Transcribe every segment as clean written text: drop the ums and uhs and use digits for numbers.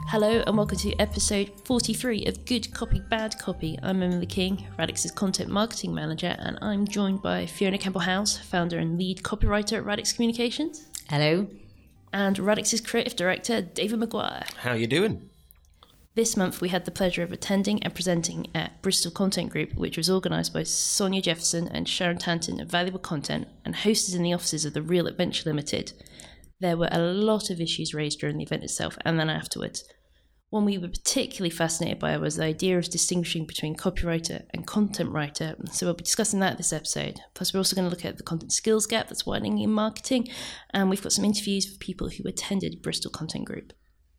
Hello and welcome to episode 43 of Good Copy, Bad Copy. I'm Emily King, Radix's content marketing manager, and I'm joined by Fiona Campbell-Howes, founder and lead copywriter at Radix Communications. Hello. And Radix's creative director, David Maguire. How you doing? This month we had the pleasure of attending and presenting at Bristol Content Group, which was organised by Sonia Jefferson and Sharon Tanton of Valuable Content and hosted in the offices of the Real Adventure Limited. There were a lot of issues raised during the event itself and then afterwards. One we were particularly fascinated by was the idea of distinguishing between copywriter and content writer. So we'll be discussing that this episode. Plus, we're also going to look at the content skills gap that's widening in marketing. And we've got some interviews with people who attended Bristol Content Group.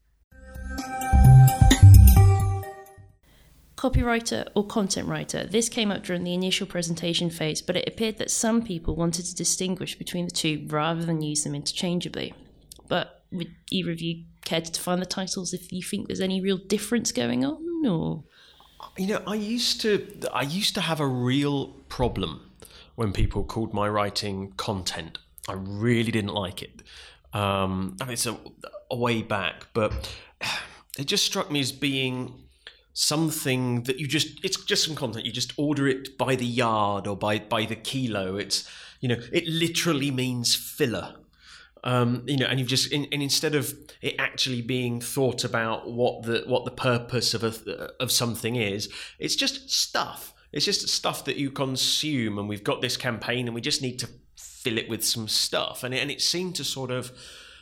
Copywriter or content writer. This came up during the initial presentation phase, but it appeared that some people wanted to distinguish between the two rather than use them interchangeably. But would either of you care to define the titles if you think there's any real difference going on, or? You know, I used to have a real problem when people called my writing content. I really didn't like it. I mean, it's a way back, but it just struck me as being something that it's just some content. You just order it by the yard or by the kilo. It's, it literally means filler. And you've just and instead of it actually being thought about what the purpose of something is, it's just stuff. It's just stuff that you consume, and we've got this campaign, and we just need to fill it with some stuff, and it seemed to sort of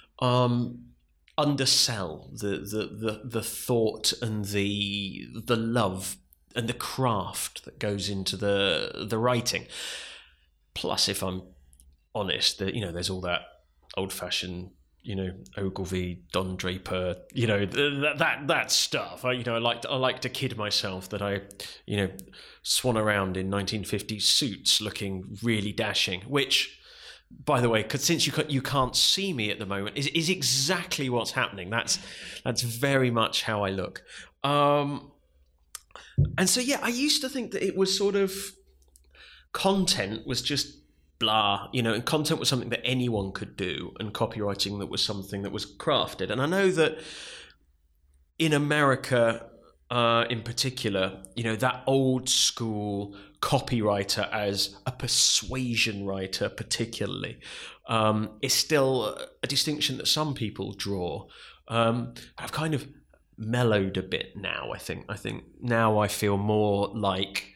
undersell the thought and the love and the craft that goes into the writing. Plus, if I'm honest, there's all that old-fashioned, Ogilvy, Don Draper, that stuff. I like to kid myself that I, swan around in 1950s suits looking really dashing, which, by the way, because since you can't see me at the moment, is exactly what's happening. That's very much how I look. And so, yeah, I used to think that it was sort of content was just blah, and content was something that anyone could do, and copywriting that was something that was crafted. And I know that in America, in particular, that old school copywriter as a persuasion writer particularly is still a distinction that some people draw. I've kind of mellowed a bit now, I think now I feel more like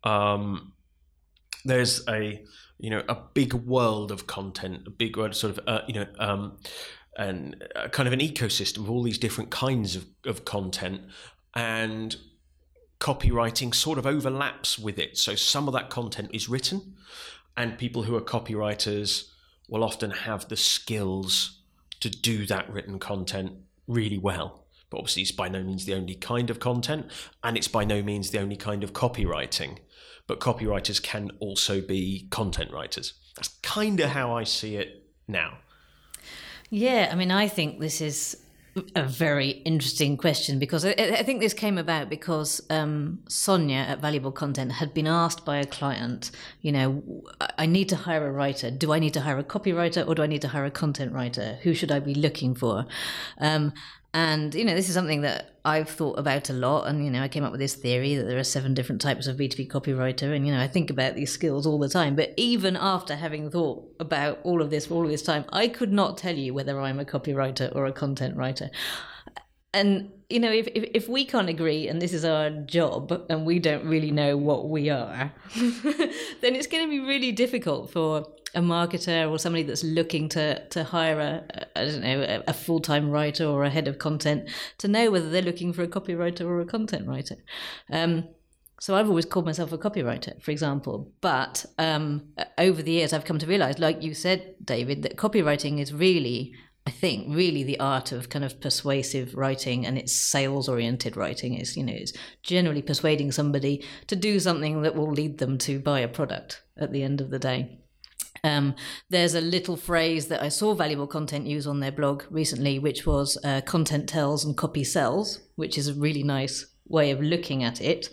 there's a big world of content, a big world sort of, and kind of an ecosystem of all these different kinds of content, and copywriting sort of overlaps with it. So some of that content is written, and people who are copywriters will often have the skills to do that written content really well. But obviously it's by no means the only kind of content, and it's by no means the only kind of copywriting. But copywriters can also be content writers. That's kind of how I see it now. Yeah, I mean, I think this is a very interesting question, because I think this came about because Sonia at Valuable Content had been asked by a client, I need to hire a writer. Do I need to hire a copywriter, or do I need to hire a content writer? Who should I be looking for? And, this is something that I've thought about a lot. And, I came up with this theory that there are 7 different types of B2B copywriter. And, I think about these skills all the time. But even after having thought about all of this for all of this time, I could not tell you whether I'm a copywriter or a content writer. And, if we can't agree, and this is our job, and we don't really know what we are, then it's going to be really difficult for a marketer or somebody that's looking to hire a full-time writer or a head of content to know whether they're looking for a copywriter or a content writer. So I've always called myself a copywriter, for example. But over the years, I've come to realize, like you said, David, that copywriting is really, I think, really the art of kind of persuasive writing, and it's sales-oriented writing. It's, it's generally persuading somebody to do something that will lead them to buy a product at the end of the day. There's a little phrase that I saw Valuable Content use on their blog recently, which was content tells and copy sells, which is a really nice way of looking at it.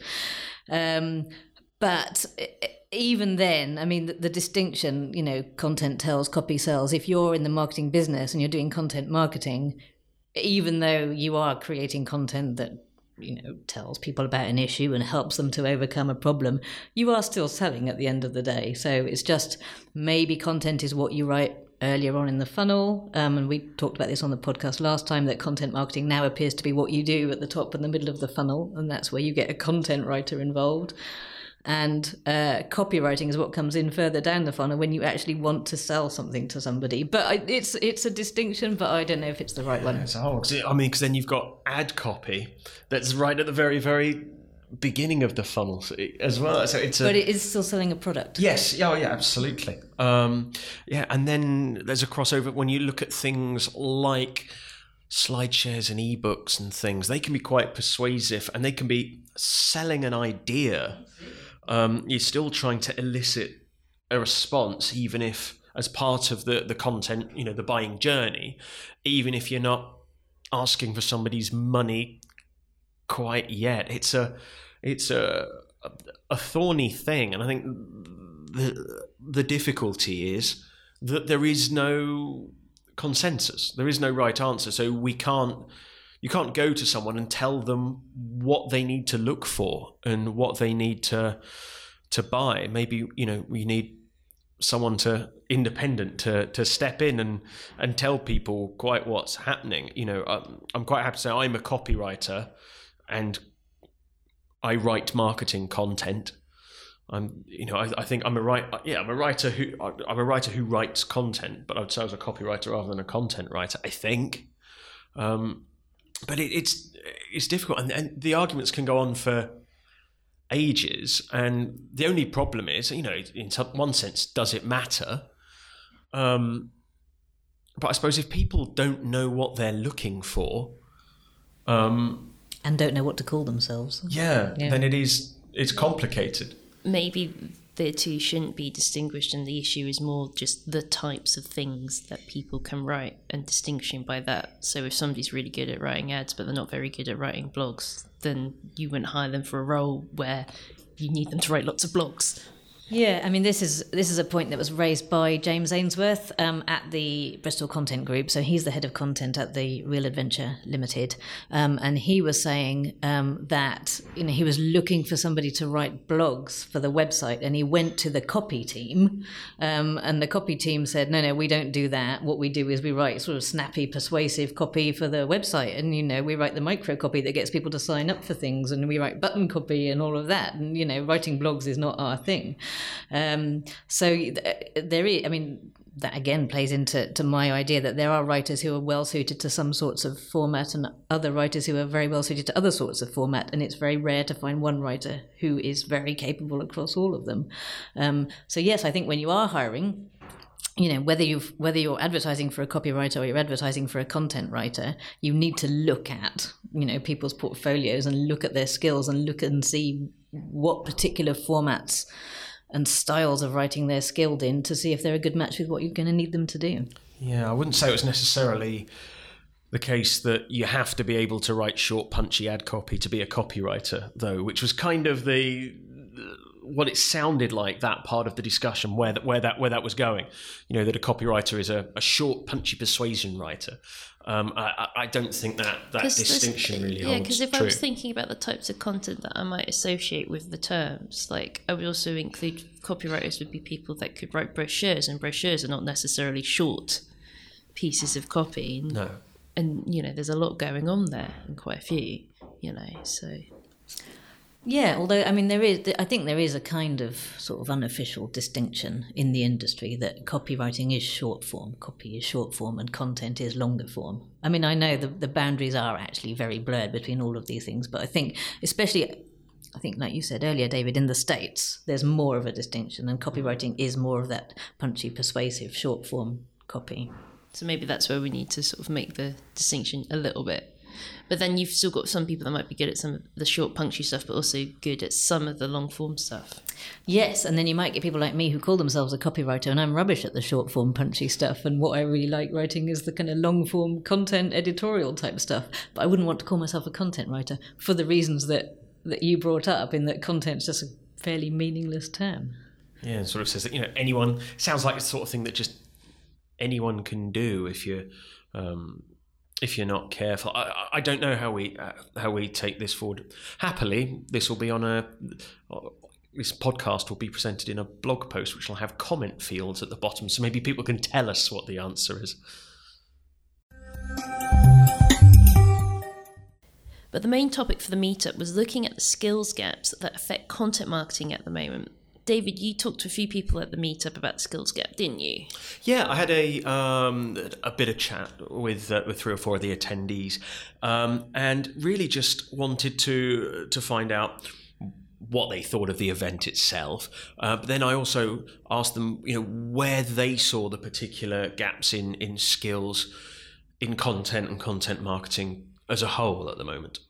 But even then, I mean, the distinction, content tells, copy sells. If you're in the marketing business and you're doing content marketing, even though you are creating content that tells people about an issue and helps them to overcome a problem, you are still selling at the end of the day. So it's just maybe content is what you write earlier on in the funnel, and we talked about this on the podcast last time, that content marketing now appears to be what you do at the top and the middle of the funnel, and that's where you get a content writer involved. And copywriting is what comes in further down the funnel when you actually want to sell something to somebody. But it's a distinction, but I don't know if it's the right one. It's hard. I mean, because then you've got ad copy that's right at the very, very beginning of the funnel as well. So but it is still selling a product. Yes. Oh, yeah, absolutely. And then there's a crossover when you look at things like SlideShares and ebooks and things. They can be quite persuasive, and they can be selling an idea. You're still trying to elicit a response, even if as part of the content, the buying journey, even if you're not asking for somebody's money quite yet. It's a thorny thing, and I think the difficulty is that there is no consensus. There is no right answer. So you can't go to someone and tell them what they need to look for and what they need to buy. Maybe we need someone independent to step in and tell people quite what's happening. I'm quite happy to say I'm a copywriter and I write marketing content. I think I'm a writer who writes content, but I'd say I was a copywriter rather than a content writer, I think. But it's difficult, and the arguments can go on for ages. And the only problem is, in one sense, does it matter? But I suppose if people don't know what they're looking for, and don't know what to call themselves, then it's complicated. Maybe the two shouldn't be distinguished, and the issue is more just the types of things that people can write and distinguishing by that. So if somebody's really good at writing ads but they're not very good at writing blogs, then you wouldn't hire them for a role where you need them to write lots of blogs. Yeah, I mean, this is a point that was raised by James Ainsworth at the Bristol Content Group. So he's the head of content at the Real Adventure Limited, and he was saying that he was looking for somebody to write blogs for the website, and he went to the copy team, and the copy team said, no, we don't do that. What we do is we write sort of snappy, persuasive copy for the website, and we write the micro copy that gets people to sign up for things, and we write button copy and all of that, and writing blogs is not our thing. So there is, that again plays into my idea that there are writers who are well suited to some sorts of format and other writers who are very well suited to other sorts of format, and it's very rare to find one writer who is very capable across all of them. So yes, I think when you are hiring, whether you're advertising for a copywriter or you're advertising for a content writer, you need to look at people's portfolios and look at their skills and look and see what particular formats and styles of writing they're skilled in to see if they're a good match with what you're going to need them to do. Yeah, I wouldn't say it was necessarily the case that you have to be able to write short, punchy ad copy to be a copywriter, though, which was kind of what it sounded like, that part of the discussion where that was going. That a copywriter is a short, punchy persuasion writer. I don't think that distinction really holds true. Yeah, because if I was thinking about the types of content that I might associate with the terms, like I would also include copywriters would be people that could write brochures, and brochures are not necessarily short pieces of copy. No. And, there's a lot going on there, and quite a few, so... Yeah, although, I think there is a kind of sort of unofficial distinction in the industry that copywriting is short form, copy is short form, and content is longer form. I know the boundaries are actually very blurred between all of these things, but I think, especially, like you said earlier, David, in the States, there's more of a distinction, and copywriting is more of that punchy, persuasive, short form copy. So maybe that's where we need to sort of make the distinction a little bit. But then you've still got some people that might be good at some of the short, punchy stuff, but also good at some of the long-form stuff. Yes, and then you might get people like me who call themselves a copywriter, and I'm rubbish at the short-form, punchy stuff, and what I really like writing is the kind of long-form content editorial type stuff. But I wouldn't want to call myself a content writer for the reasons that you brought up, in that content's just a fairly meaningless term. Yeah, it sort of says that, anyone, sounds like the sort of thing that just anyone can do if you're... if you're not careful. I don't know how we take this forward. Happily, this will be this podcast will be presented in a blog post which will have comment fields at the bottom, so maybe people can tell us what the answer is. But the main topic for the meetup was looking at the skills gaps that affect content marketing at the moment. David, you talked to a few people at the meetup about the skills gap, didn't you? Yeah, I had a bit of chat with 3 or 4 of the attendees, and really just wanted to find out what they thought of the event itself. But then I also asked them, where they saw the particular gaps in skills in content and content marketing as a whole at the moment.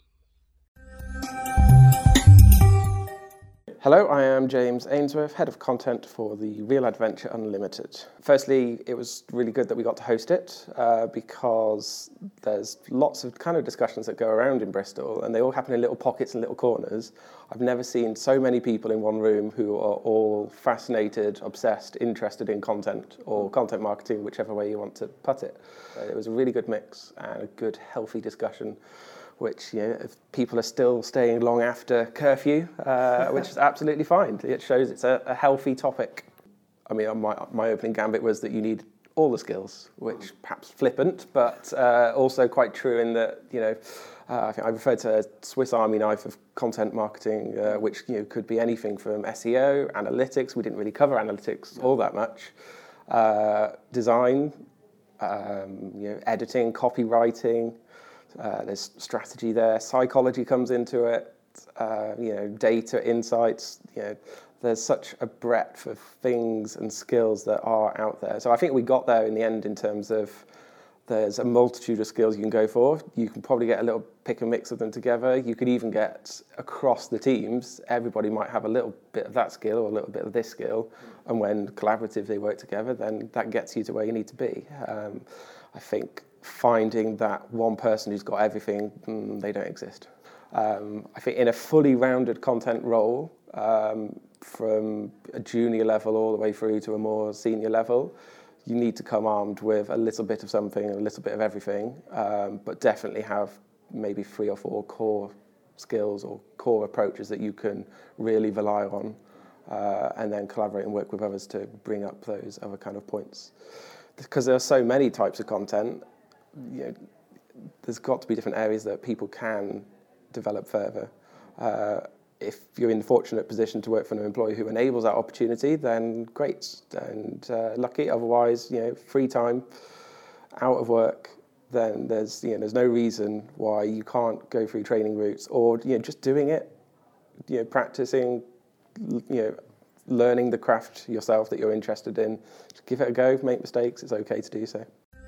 Hello, I am James Ainsworth, Head of Content for the Real Adventure Unlimited. Firstly, it was really good that we got to host it because there's lots of kind of discussions that go around in Bristol and they all happen in little pockets and little corners. I've never seen so many people in one room who are all fascinated, obsessed, interested in content or content marketing, whichever way you want to put it. It was a really good mix and a good, healthy discussion, which, if people are still staying long after curfew, which is absolutely fine. It shows it's a healthy topic. I mean, my opening gambit was that you need all the skills, which perhaps flippant, but also quite true in that, I think I referred to a Swiss Army knife of content marketing, which could be anything from SEO, analytics. We didn't really cover analytics all that much. Design, editing, copywriting. There's strategy there. Psychology comes into it. Data, insights. There's such a breadth of things and skills that are out there. So I think we got there in the end in terms of there's a multitude of skills you can go for. You can probably get a little pick and mix of them together. You could even get across the teams. Everybody might have a little bit of that skill or a little bit of this skill. And when collaboratively they work together, then that gets you to where you need to be. I think finding that one person who's got everything, they don't exist. I think in a fully rounded content role, from a junior level all the way through to a more senior level, you need to come armed with a little bit of something and a little bit of everything, but definitely have maybe 3 or 4 core skills or core approaches that you can really rely on, and then collaborate and work with others to bring up those other kind of points. Because there are so many types of content, there's got to be different areas that people can develop further. If you're in the fortunate position to work for an employer who enables that opportunity, then great and lucky. Otherwise, free time, out of work, then there's no reason why you can't go through training routes or just doing it, practicing, learning the craft yourself that you're interested in. Just give it a go. Make mistakes. It's okay to do so.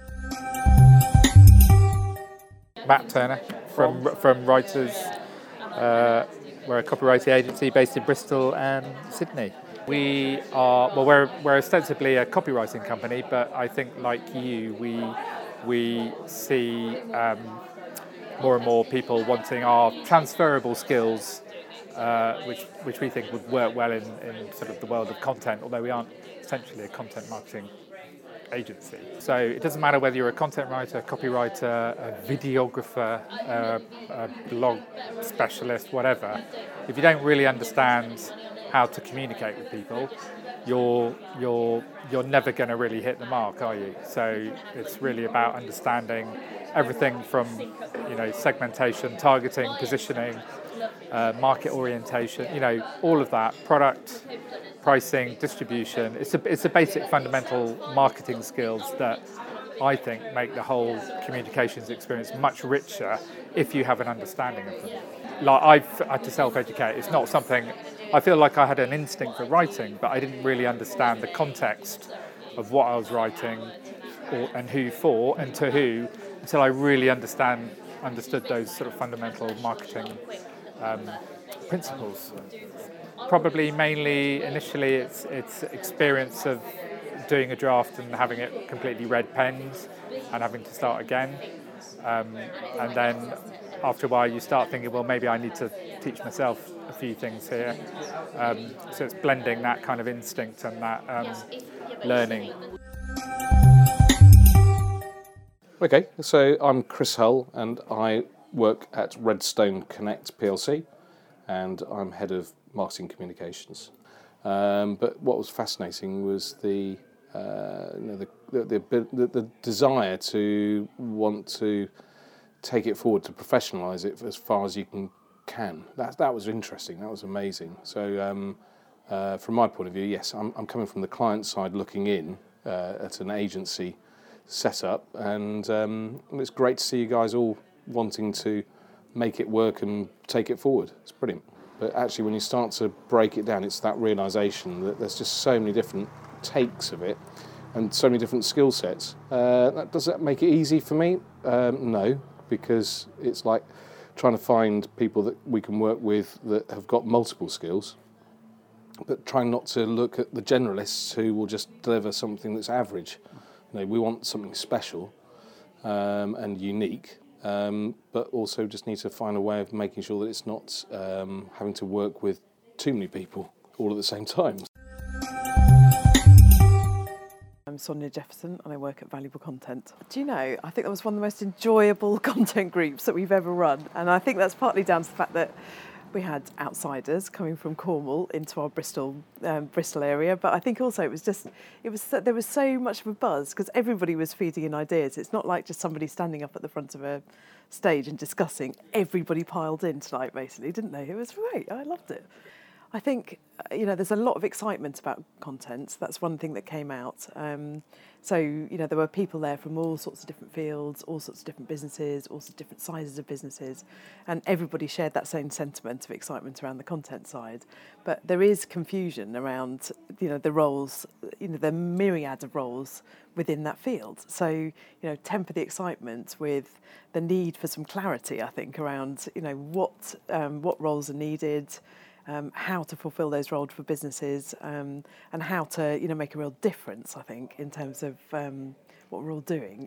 Matt Turner from Writers. We're a copywriting agency based in Bristol and Sydney. We're ostensibly a copywriting company, but I think like you, we see more and more people wanting our transferable skills, which we think would work well in sort of the world of content, although we aren't essentially a content marketing agency. So it doesn't matter whether you're a content writer, a copywriter, a videographer, a blog specialist, whatever. If you don't really understand how to communicate with people, you're never going to really hit the mark, are you? So it's really about understanding everything from segmentation, targeting, positioning, market orientation, all of that, product, pricing, distribution. It's a basic fundamental marketing skills that I think make the whole communications experience much richer if you have an understanding of them. Like I've had to self-educate. It's not something, I feel like I had an instinct for writing, but I didn't really understand the context of what I was writing and who for and to who until I really understood those sort of fundamental marketing principles. Probably mainly initially it's experience of doing a draft and having it completely red penned and having to start again. And then after a while you start thinking, well, maybe I need to teach myself a few things here. So it's blending that kind of instinct and that learning. Okay, so I'm Chris Hull and I work at Redstone Connect PLC and I'm head of marketing communications. But what was fascinating was the desire to want to take it forward, to professionalise it as far as you can. That was interesting. That was amazing. So from my point of view, yes, I'm coming from the client side, looking in at an agency setup, and it's great to see you guys all wanting to make it work and take it forward. It's brilliant. But actually, when you start to break it down, it's that realisation that there's just so many different takes of it and so many different skill sets. Does that make it easy for me? No, because it's like trying to find people that we can work with that have got multiple skills, but trying not to look at the generalists who will just deliver something that's average. We want something special and unique, but also just need to find a way of making sure that it's not having to work with too many people all at the same time. I'm Sonia Jefferson and I work at Valuable Content. Do you know, I think that was one of the most enjoyable content groups that we've ever run, and I think that's partly down to the fact that we had outsiders coming from Cornwall into our Bristol area, but I think also there was so much of a buzz because everybody was feeding in ideas. It's not like just somebody standing up at the front of a stage and discussing. Everybody piled in tonight, basically, didn't they? It was great. I loved it. I think, there's a lot of excitement about content. That's one thing that came out. So, there were people there from all sorts of different fields, all sorts of different businesses, all sorts of different sizes of businesses, and everybody shared that same sentiment of excitement around the content side. But there is confusion around, the roles, the myriad of roles within that field. So, temper the excitement with the need for some clarity, I think, around, what roles are needed, how to fulfil those roles for businesses, and how to, make a real difference, I think, in terms of what we're all doing.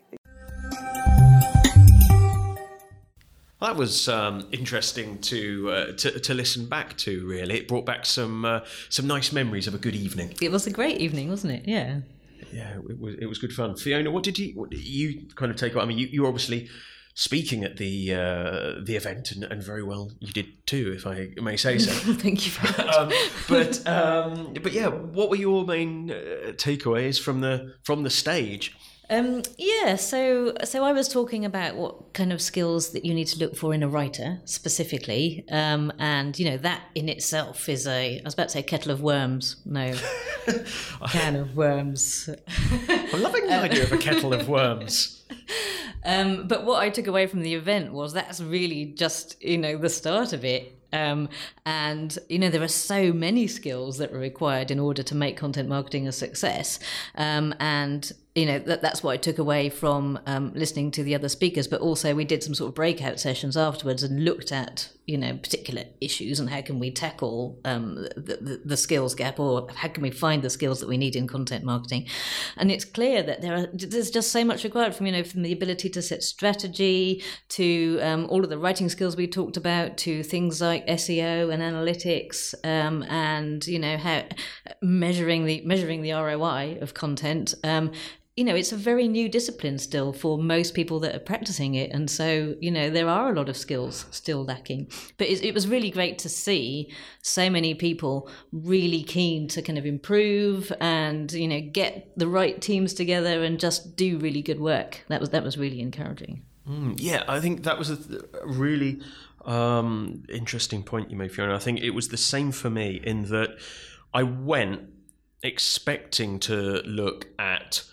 That was interesting to listen back to. Really, it brought back some nice memories of a good evening. It was a great evening, wasn't it? Yeah. Yeah, it was good fun. Fiona, what did you kind of take? I mean, you were obviously speaking at the event, and very well you did too, if I may say so. Thank you very much. But yeah, what were your main takeaways from the stage? So I was talking about what kind of skills that you need to look for in a writer specifically, and that in itself is I was about to say kettle of worms. No, can of worms. I'm loving the idea of a kettle of worms. But what I took away from the event was that's really just, the start of it. And, there are so many skills that are required in order to make content marketing a success. That's what I took away from listening to the other speakers. But also we did some sort of breakout sessions afterwards and looked at, particular issues and how can we tackle the skills gap, or how can we find the skills that we need in content marketing. And it's clear that there's just so much required from the ability to set strategy to all of the writing skills we talked about, to things like SEO and analytics, and how measuring the ROI of content. It's a very new discipline still for most people that are practicing it. And so, there are a lot of skills still lacking. But it was really great to see so many people really keen to kind of improve and, get the right teams together and just do really good work. That was really encouraging. Yeah, I think that was a really interesting point you made, Fiona. I think it was the same for me in that I went expecting to look at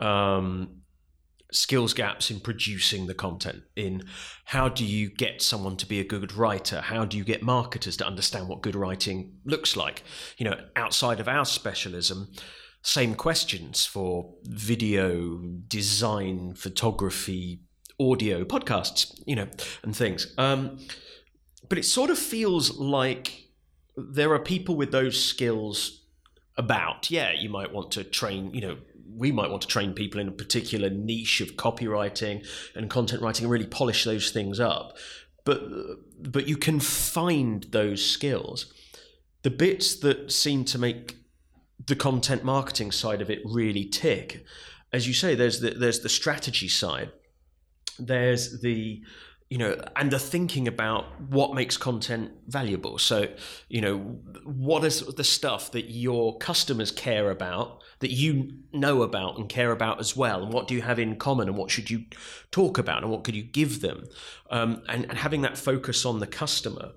skills gaps in producing the content, in how do you get someone to be a good writer, how do you get marketers to understand what good writing looks like, outside of our specialism. Same questions for video, design, photography, audio, podcasts, and things. But it sort of feels like there are people with those skills about. Yeah, you might want to train, we might want to train people in a particular niche of copywriting and content writing and really polish those things up. But you can find those skills. The bits that seem to make the content marketing side of it really tick, as you say, there's the strategy side. there's the, and the thinking about what makes content valuable. So, what is the stuff that your customers care about, that you know about and care about as well? And what do you have in common, and what should you talk about, and what could you give them? And having that focus on the customer.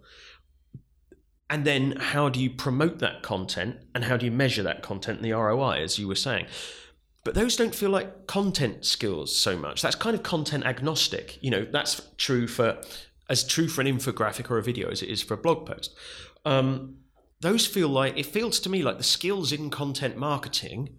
And then how do you promote that content, and how do you measure that content and the ROI, as you were saying? But those don't feel like content skills so much. That's kind of content agnostic. That's true for an infographic or a video as it is for a blog post. Those it feels to me like the skills in content marketing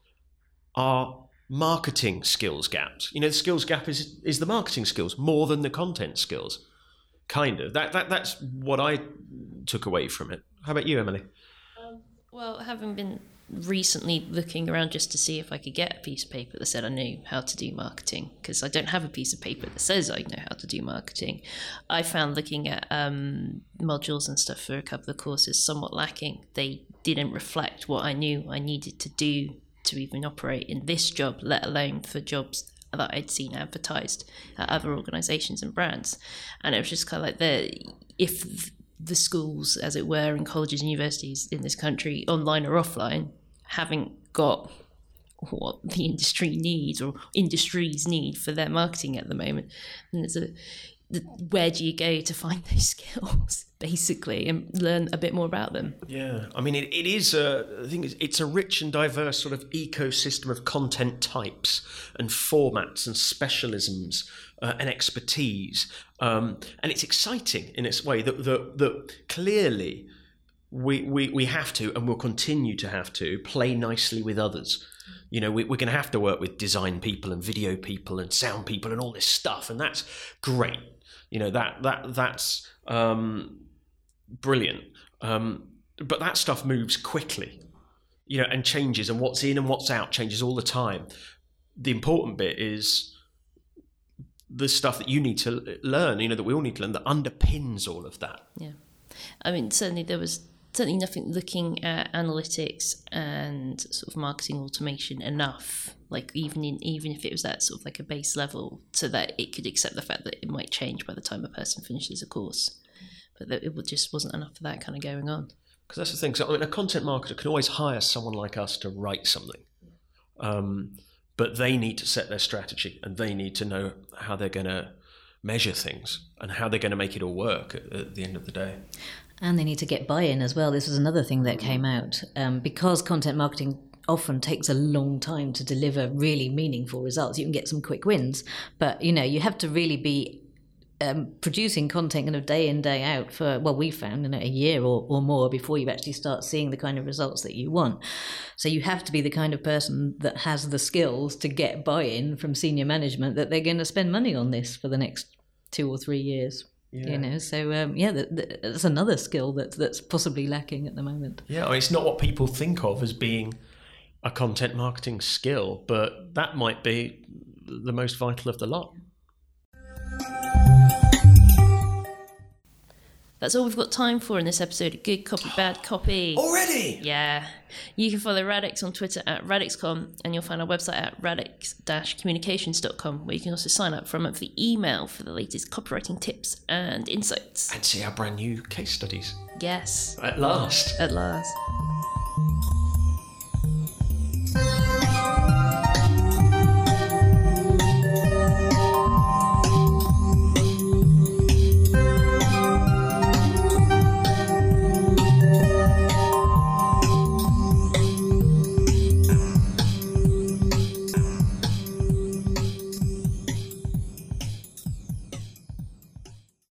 are marketing skills gaps. The skills gap is the marketing skills more than the content skills. Kind of. That's what I took away from it. How about you, Emily? Well, having been recently looking around just to see if I could get a piece of paper that said I knew how to do marketing, because I don't have a piece of paper that says I know how to do marketing, I found looking at modules and stuff for a couple of courses somewhat lacking. They didn't reflect what I knew I needed to do to even operate in this job, let alone for jobs that I'd seen advertised at other organisations and brands. And it was just kind of like if the schools, as it were, and colleges and universities in this country, online or offline, haven't got what the industry needs or industries need for their marketing at the moment. And where do you go to find those skills, basically, and learn a bit more about them? Yeah, I mean, it is I think it's a rich and diverse sort of ecosystem of content types and formats and specialisms and expertise, and it's exciting in its way that clearly we have to, and will continue to have to, play nicely with others. We're going to have to work with design people and video people and sound people and all this stuff, and that's great. That's brilliant. But that stuff moves quickly, and changes, and what's in and what's out changes all the time. The important bit is the stuff that you need to learn, that we all need to learn, that underpins all of that. Yeah. I mean, certainly there was nothing looking at analytics and sort of marketing automation enough, like even if it was at sort of like a base level, so that it could accept the fact that it might change by the time a person finishes a course. But that it just wasn't enough of that kind of going on. Because that's the thing. So, a content marketer can always hire someone like us to write something. But they need to set their strategy, and they need to know how they're going to measure things and how they're going to make it all work at the end of the day. And they need to get buy-in as well. This was another thing that came out. Because content marketing often takes a long time to deliver really meaningful results. You can get some quick wins, but you have to really be producing content kind of day in, day out for, well, we found a year or more before you actually start seeing the kind of results that you want. So you have to be the kind of person that has the skills to get buy-in from senior management that they're going to spend money on this for the next 2 or 3 years. Yeah. So that's another skill that's possibly lacking at the moment. Yeah, it's not what people think of as being a content marketing skill, but that might be the most vital of the lot. That's all we've got time for in this episode of Good Copy, Bad Copy. Already? Yeah. You can follow Radix on Twitter at RadixCom, and you'll find our website at radix-communications.com, where you can also sign up for a monthly email for the latest copywriting tips and insights. And see our brand new case studies. Yes. At last. At last.